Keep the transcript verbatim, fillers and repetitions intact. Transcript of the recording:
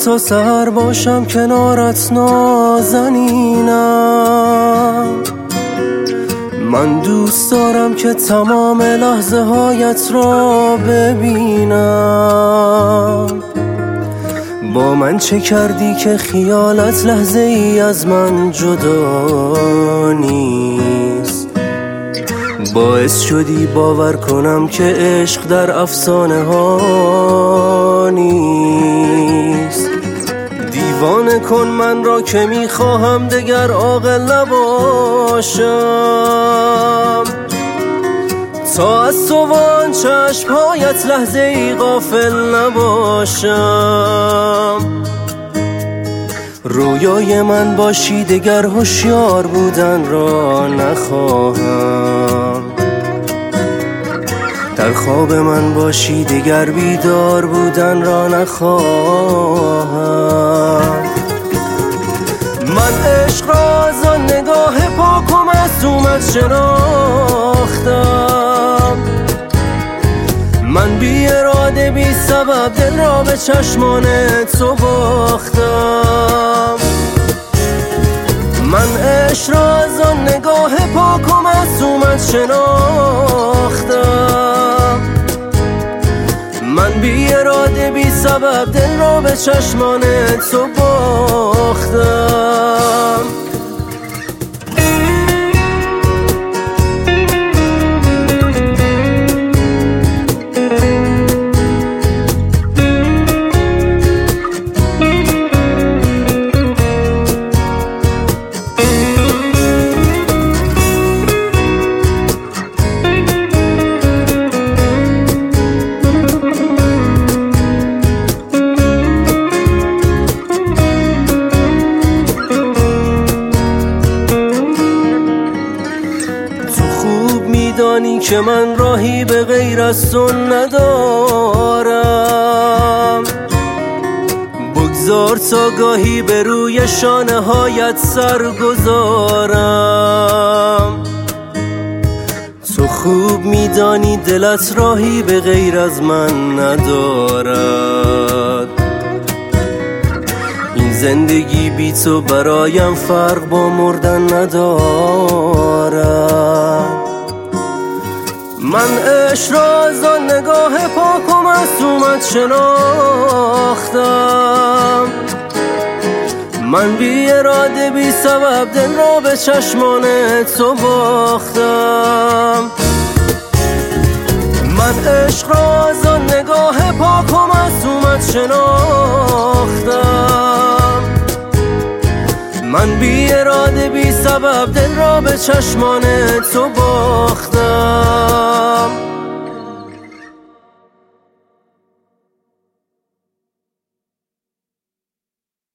تا سحر باشم کنارت نازنینم. من دوست دارم که تمام لحظه هایت را ببینم. با من چه کردی که خیالت لحظه ای از من جدا نیست؟ باعث شدی باور کنم که عشق در افسانه ها نیست. دیوانه کن من را که میخواهم دگر عاقل نباشم، تا از تو و آن چشمهایت لحظه ای غافل نباشم. رویای من باشی دگر هوشیار بودن را نخواهم. در خواب من باشی دگر بیدار بودن را نخواهم. من عشق را از آن نگاه پاک و معصومت شناختم. من بی اراده بی سبب دل را به چشمان تو باختم. من عشق را از آن نگاه پاک و معصومت شناختم. من بی اراده بی سبب دل را به چشمان تو باختم. میدانی که من راهی به غیر از تو ندارم. بگذار تا گاهی به روی شانه هایت سر گذارم. تو خوب میدانی دلت راهی به غیر از من ندارد. این زندگی بی تو برایم فرق با مردن ندارد. من عشق را از آن نگاه پاک و معصومت شناختم. من بی اراده بی سبب دل را به چشمان تو باختم. من عشق را از آن نگاه پاک و معصومت شناختم. من بی اراده بی سبب دل را به چشمان تو باختم.